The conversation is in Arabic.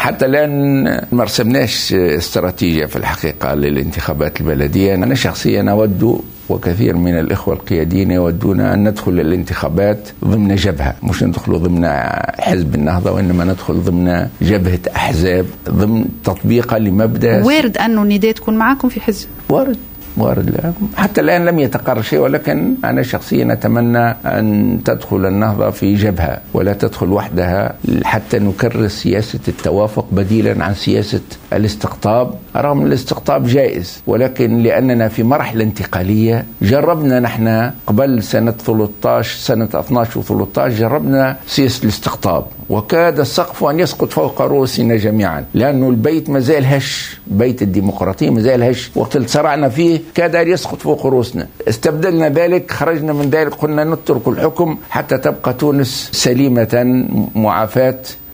حتى الآن ما رسمناش استراتيجية في الحقيقة للانتخابات البلدية. أنا شخصيا أود وكثير من الإخوة القياديين يودون أن ندخل الانتخابات ضمن جبهة، مش ندخل ضمن حزب النهضة، وإنما ندخل ضمن جبهة أحزاب، ضمن تطبيقا لمبدأ. وارد أنه النداء تكون معكم في حزب؟ وارد حتى الآن لم يتقرر شيء، ولكن أنا شخصيا أتمنى أن تدخل النهضة في جبهة ولا تدخل وحدها، حتى نكرس سياسة التوافق بديلا عن سياسة الاستقطاب، رغم الاستقطاب جائز، ولكن لأننا في مرحلة انتقالية. جربنا نحن قبل سنة 12 و13 جربنا سياسة الاستقطاب، وكاد السقف أن يسقط فوق رؤوسنا جميعا، لأنه البيت مازال هش، بيت الديمقراطية مازال هش، وقت اللي صرعنا فيه كاد أن يسقط فوق رؤوسنا. استبدلنا ذلك، خرجنا من ذلك، قلنا نترك الحكم حتى تبقى تونس سليمة معافاة